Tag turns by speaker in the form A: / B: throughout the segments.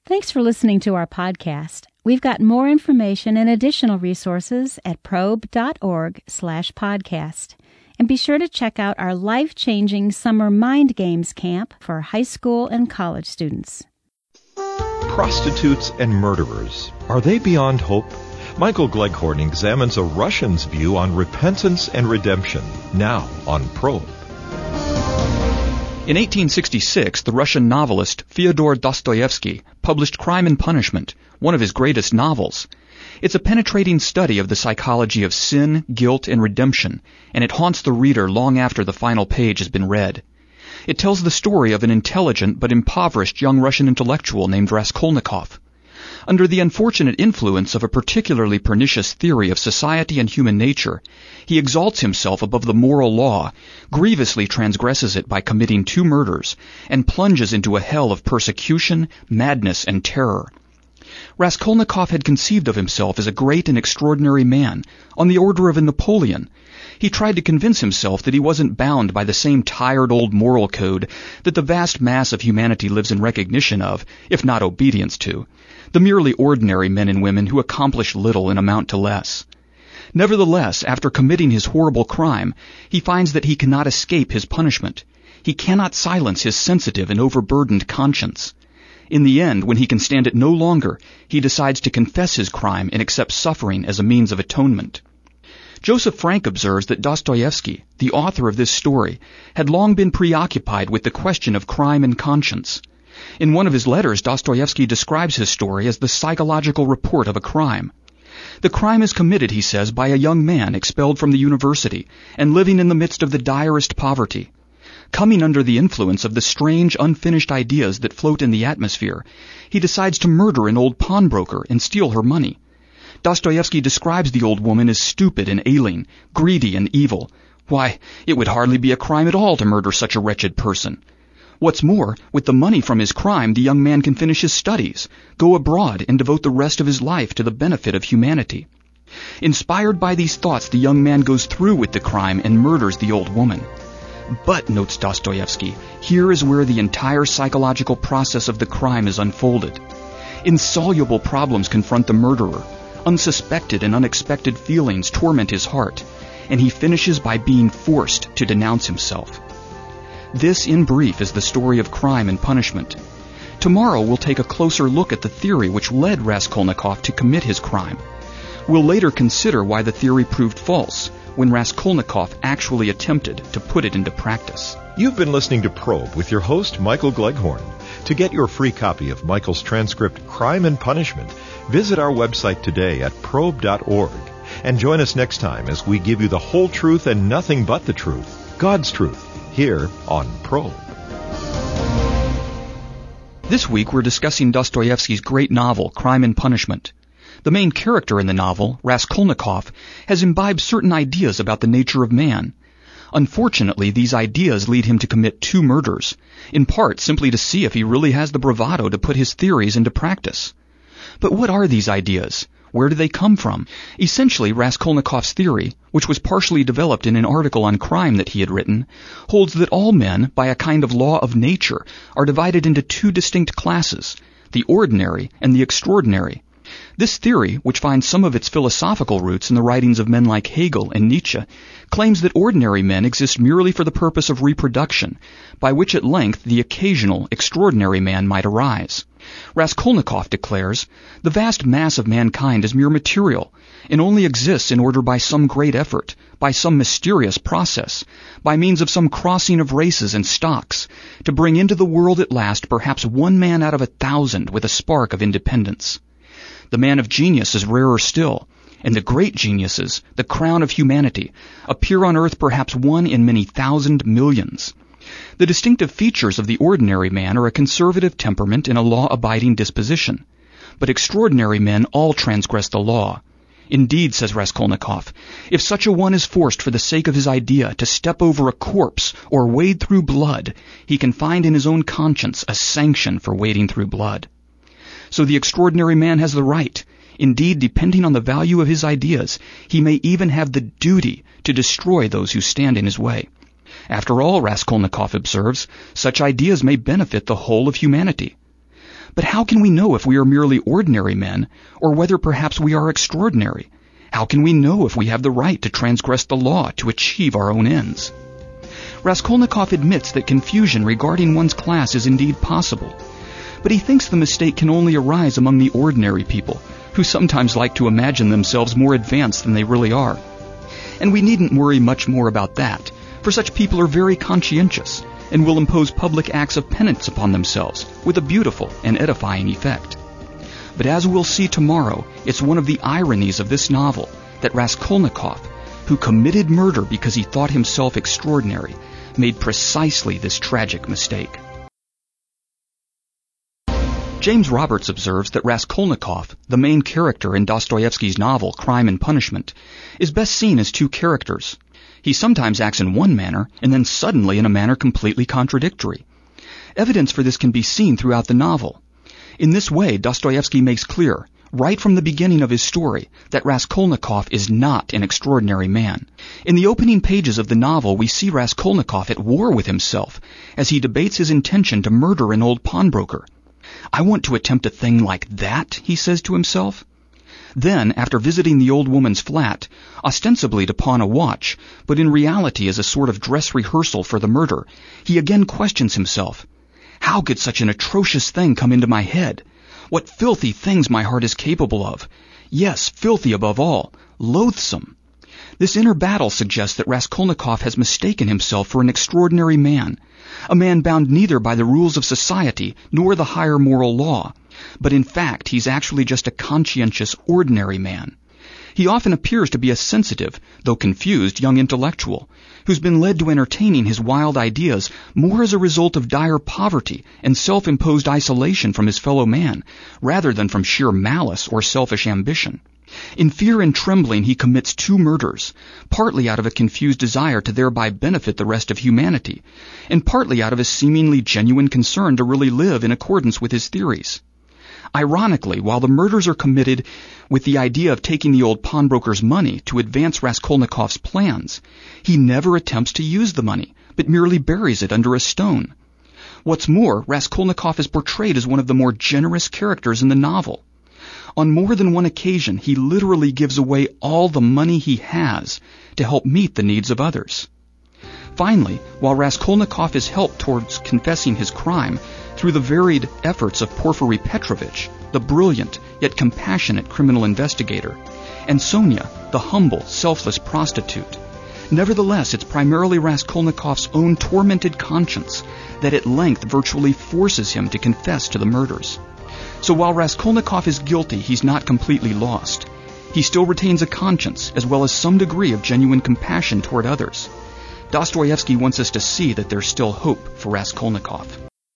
A: Thanks for listening to our podcast. We've got more information and additional resources at probe.org/podcast. And be sure to check out our life-changing summer mind games camp for high school and college students.
B: Prostitutes and murderers, are they beyond hope? Michael Gleghorn examines a Russian's view on repentance and redemption, now on Probe.
C: In 1866, the Russian novelist Fyodor Dostoevsky published Crime and Punishment, one of his greatest novels. It's a penetrating study of the psychology of sin, guilt, and redemption, and it haunts the reader long after the final page has been read. It tells the story of an intelligent but impoverished young Russian intellectual named Raskolnikov. Under the unfortunate influence of a particularly pernicious theory of society and human nature, he exalts himself above the moral law, grievously transgresses it by committing 2 murders, and plunges into a hell of persecution, madness, and terror. Raskolnikov had conceived of himself as a great and extraordinary man, on the order of a Napoleon. He tried to convince himself that he wasn't bound by the same tired old moral code that the vast mass of humanity lives in recognition of, if not obedience to, the merely ordinary men and women who accomplish little and amount to less. Nevertheless, after committing his horrible crime, he finds that he cannot escape his punishment. He cannot silence his sensitive and overburdened conscience. In the end, when he can stand it no longer, he decides to confess his crime and accept suffering as a means of atonement. Joseph Frank observes that Dostoevsky, the author of this story, had long been preoccupied with the question of crime and conscience. In one of his letters, Dostoevsky describes his story as the psychological report of a crime. The crime is committed, he says, by a young man expelled from the university and living in the midst of the direst poverty. Coming under the influence of the strange, unfinished ideas that float in the atmosphere, he decides to murder an old pawnbroker and steal her money. Dostoevsky describes the old woman as stupid and ailing, greedy and evil. Why, it would hardly be a crime at all to murder such a wretched person. What's more, with the money from his crime, the young man can finish his studies, go abroad, and devote the rest of his life to the benefit of humanity. Inspired by these thoughts, the young man goes through with the crime and murders the old woman. But, notes Dostoevsky, here is where the entire psychological process of the crime is unfolded. Insoluble problems confront the murderer. Unsuspected and unexpected feelings torment his heart, and he finishes by being forced to denounce himself. This, in brief, is the story of Crime and Punishment. Tomorrow we'll take a closer look at the theory which led Raskolnikov to commit his crime. We'll later consider why the theory proved false when Raskolnikov actually attempted to put it into practice.
B: You've been listening to Probe with your host, Michael Gleghorn. To get your free copy of Michael's transcript, Crime and Punishment, visit our website today at probe.org. And join us next time as we give you the whole truth and nothing but the truth, God's truth, here on Probe.
C: This week we're discussing Dostoevsky's great novel, Crime and Punishment. The main character in the novel, Raskolnikov, has imbibed certain ideas about the nature of man. Unfortunately, these ideas lead him to commit 2 murders, in part simply to see if he really has the bravado to put his theories into practice. But what are these ideas? Where do they come from? Essentially, Raskolnikov's theory, which was partially developed in an article on crime that he had written, holds that all men, by a kind of law of nature, are divided into 2 distinct classes, the ordinary and the extraordinary. This theory, which finds some of its philosophical roots in the writings of men like Hegel and Nietzsche, claims that ordinary men exist merely for the purpose of reproduction, by which at length the occasional, extraordinary man might arise. Raskolnikov declares, the vast mass of mankind is mere material, and only exists in order by some great effort, by some mysterious process, by means of some crossing of races and stocks, to bring into the world at last perhaps 1 man out of 1,000 with a spark of independence. The man of genius is rarer still, and the great geniuses, the crown of humanity, appear on earth perhaps 1 in many thousand millions. The distinctive features of the ordinary man are a conservative temperament and a law-abiding disposition. But extraordinary men all transgress the law. Indeed, says Raskolnikov, if such a one is forced for the sake of his idea to step over a corpse or wade through blood, he can find in his own conscience a sanction for wading through blood. So the extraordinary man has the right. Indeed, depending on the value of his ideas, he may even have the duty to destroy those who stand in his way. After all, Raskolnikov observes, such ideas may benefit the whole of humanity. But how can we know if we are merely ordinary men, or whether perhaps we are extraordinary? How can we know if we have the right to transgress the law to achieve our own ends? Raskolnikov admits that confusion regarding one's class is indeed possible, but he thinks the mistake can only arise among the ordinary people, who sometimes like to imagine themselves more advanced than they really are. And we needn't worry much more about that, for such people are very conscientious and will impose public acts of penance upon themselves with a beautiful and edifying effect. But as we'll see tomorrow, it's one of the ironies of this novel that Raskolnikov, who committed murder because he thought himself extraordinary, made precisely this tragic mistake. James Roberts observes that Raskolnikov, the main character in Dostoevsky's novel Crime and Punishment, is best seen as two characters. He sometimes acts in one manner, and then suddenly in a manner completely contradictory. Evidence for this can be seen throughout the novel. In this way, Dostoevsky makes clear, right from the beginning of his story, that Raskolnikov is not an extraordinary man. In the opening pages of the novel, we see Raskolnikov at war with himself, as he debates his intention to murder an old pawnbroker. "I want to attempt a thing like that," he says to himself. Then, after visiting the old woman's flat, ostensibly to pawn a watch, but in reality as a sort of dress rehearsal for the murder, he again questions himself. How could such an atrocious thing come into my head? What filthy things my heart is capable of. Yes, filthy above all, loathsome. This inner battle suggests that Raskolnikov has mistaken himself for an extraordinary man, a man bound neither by the rules of society nor the higher moral law, but in fact he's actually just a conscientious, ordinary man. He often appears to be a sensitive, though confused, young intellectual, who's been led to entertaining his wild ideas more as a result of dire poverty and self-imposed isolation from his fellow man, rather than from sheer malice or selfish ambition. In fear and trembling he commits 2 murders, partly out of a confused desire to thereby benefit the rest of humanity, and partly out of a seemingly genuine concern to really live in accordance with his theories. Ironically, while the murders are committed with the idea of taking the old pawnbroker's money to advance Raskolnikov's plans, he never attempts to use the money, but merely buries it under a stone. What's more, Raskolnikov is portrayed as one of the more generous characters in the novel. On more than one occasion, he literally gives away all the money he has to help meet the needs of others. Finally, while Raskolnikov is helped towards confessing his crime through the varied efforts of Porfiry Petrovich, the brilliant yet compassionate criminal investigator, and Sonia, the humble, selfless prostitute, nevertheless it's primarily Raskolnikov's own tormented conscience that at length virtually forces him to confess to the murders. So while Raskolnikov is guilty, he's not completely lost. He still retains a conscience, as well as some degree of genuine compassion toward others. Dostoevsky wants us to see that there's still hope for Raskolnikov.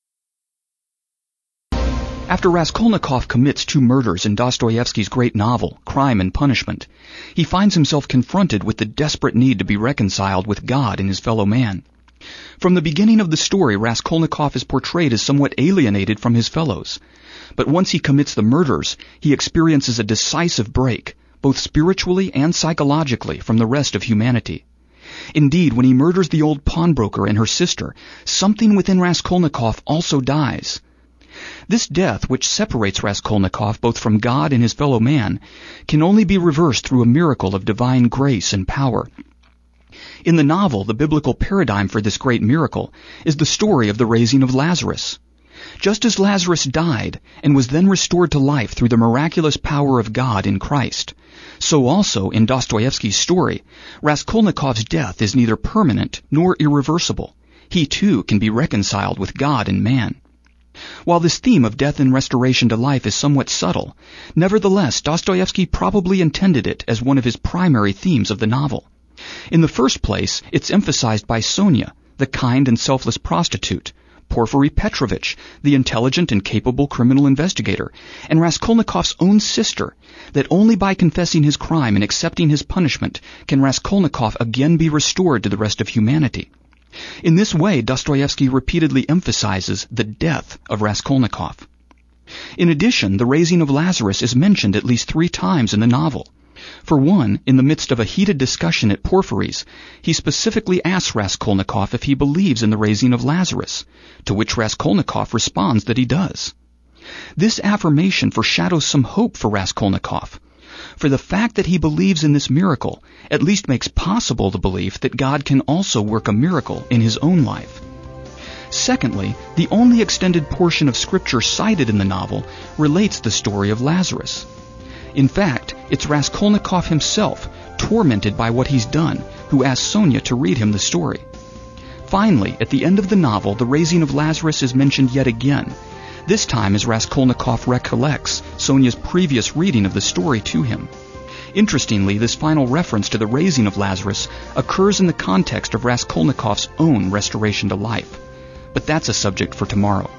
C: After Raskolnikov commits 2 murders in Dostoevsky's great novel, Crime and Punishment, he finds himself confronted with the desperate need to be reconciled with God and his fellow man. From the beginning of the story, Raskolnikov is portrayed as somewhat alienated from his fellows. But once he commits the murders, he experiences a decisive break, both spiritually and psychologically, from the rest of humanity. Indeed, when he murders the old pawnbroker and her sister, something within Raskolnikov also dies. This death, which separates Raskolnikov both from God and his fellow man, can only be reversed through a miracle of divine grace and power. In the novel, the biblical paradigm for this great miracle is the story of the raising of Lazarus. Just as Lazarus died and was then restored to life through the miraculous power of God in Christ, so also in Dostoevsky's story, Raskolnikov's death is neither permanent nor irreversible. He too can be reconciled with God and man. While this theme of death and restoration to life is somewhat subtle, nevertheless Dostoevsky probably intended it as one of his primary themes of the novel. In the first place, it's emphasized by Sonia, the kind and selfless prostitute, Porfiry Petrovich, the intelligent and capable criminal investigator, and Raskolnikov's own sister, that only by confessing his crime and accepting his punishment can Raskolnikov again be restored to the rest of humanity. In this way, Dostoevsky repeatedly emphasizes the death of Raskolnikov. In addition, the raising of Lazarus is mentioned at least 3 times in the novel. For one, in the midst of a heated discussion at Porfiry's, he specifically asks Raskolnikov if he believes in the raising of Lazarus, to which Raskolnikov responds that he does. This affirmation foreshadows some hope for Raskolnikov, for the fact that he believes in this miracle at least makes possible the belief that God can also work a miracle in his own life. Secondly, the only extended portion of Scripture cited in the novel relates the story of Lazarus. In fact, it's Raskolnikov himself, tormented by what he's done, who asks Sonia to read him the story. Finally, at the end of the novel, the raising of Lazarus is mentioned yet again, this time as Raskolnikov recollects Sonia's previous reading of the story to him. Interestingly, this final reference to the raising of Lazarus occurs in the context of Raskolnikov's own restoration to life. But that's a subject for tomorrow.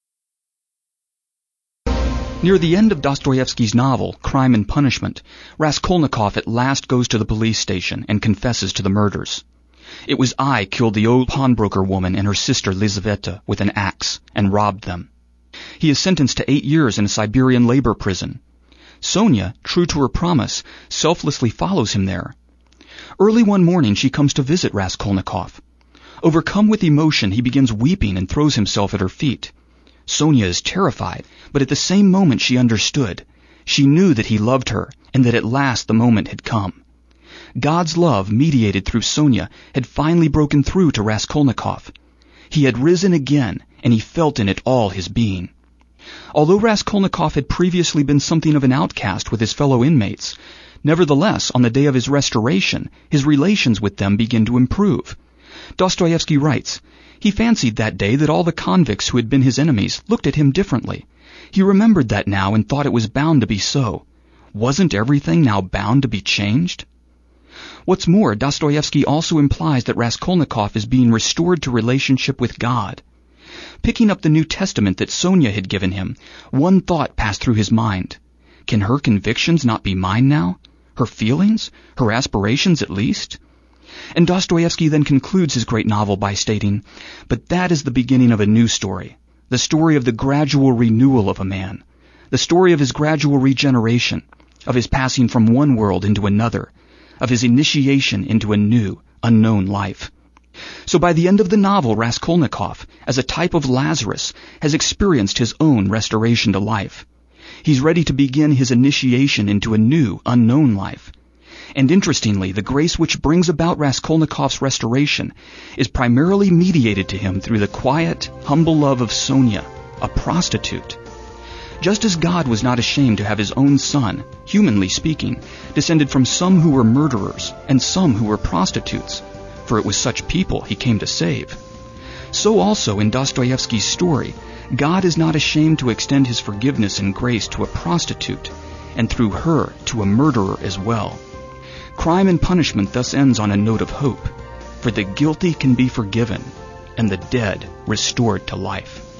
C: Near the end of Dostoevsky's novel, Crime and Punishment, Raskolnikov at last goes to the police station and confesses to the murders. It was I killed the old pawnbroker woman and her sister Lizaveta with an axe and robbed them. He is sentenced to 8 years in a Siberian labor prison. Sonia, true to her promise, selflessly follows him there. Early one morning she comes to visit Raskolnikov. Overcome with emotion, he begins weeping and throws himself at her feet. Sonia is terrified, but at the same moment she understood. She knew that he loved her, and that at last the moment had come. God's love, mediated through Sonia, had finally broken through to Raskolnikov. He had risen again, and he felt in it all his being. Although Raskolnikov had previously been something of an outcast with his fellow inmates, nevertheless, on the day of his restoration, his relations with them began to improve. Dostoevsky writes, "He fancied that day that all the convicts who had been his enemies looked at him differently. He remembered that now and thought it was bound to be so. Wasn't everything now bound to be changed?" What's more, Dostoevsky also implies that Raskolnikov is being restored to relationship with God. Picking up the New Testament that Sonia had given him, one thought passed through his mind. Can her convictions not be mine now? Her feelings? Her aspirations at least? And Dostoevsky then concludes his great novel by stating, "But that is the beginning of a new story, the story of the gradual renewal of a man, the story of his gradual regeneration, of his passing from one world into another, of his initiation into a new, unknown life." So by the end of the novel, Raskolnikov, as a type of Lazarus, has experienced his own restoration to life. He's ready to begin his initiation into a new, unknown life. And interestingly, the grace which brings about Raskolnikov's restoration is primarily mediated to him through the quiet, humble love of Sonia, a prostitute. Just as God was not ashamed to have his own son, humanly speaking, descended from some who were murderers and some who were prostitutes, for it was such people he came to save. So also in Dostoevsky's story, God is not ashamed to extend his forgiveness and grace to a prostitute, and through her to a murderer as well. Crime and Punishment thus ends on a note of hope, for the guilty can be forgiven, and the dead restored to life.